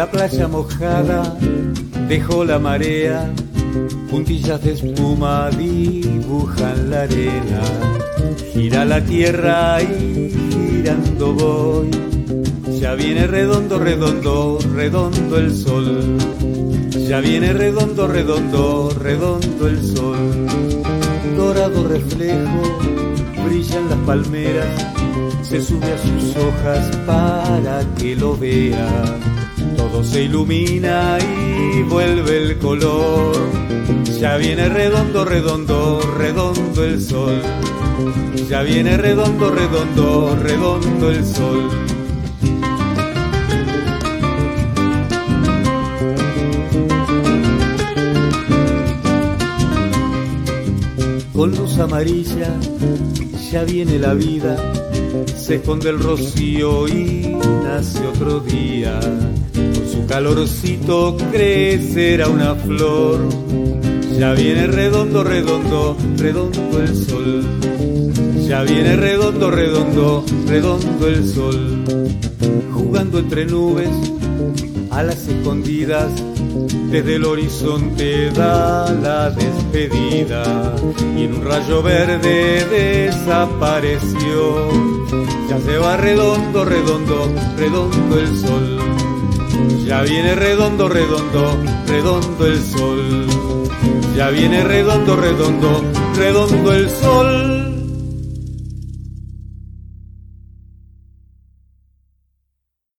la playa mojada dejó la marea, puntillas de espuma dibujan la arena. Gira la tierra y girando voy, ya viene redondo, redondo, redondo el sol. Ya viene redondo, redondo, redondo el sol. Dorado reflejo, brillan las palmeras, se sube a sus hojas para que lo vea. Todo se ilumina y vuelve el color. Ya viene redondo, redondo, redondo el sol. Ya viene redondo, redondo, redondo el sol. Con luz amarilla ya viene la vida, se esconde el rocío y nace otro día. Con su calorcito crecerá una flor. Ya viene redondo, redondo, redondo el sol. Ya viene redondo, redondo, redondo el sol. Jugando entre nubes a las escondidas, desde el horizonte da la despedida y en un rayo verde desapareció. Ya se va redondo, redondo, redondo el sol. Ya viene redondo, redondo, redondo el sol. Ya viene redondo, redondo, redondo el sol.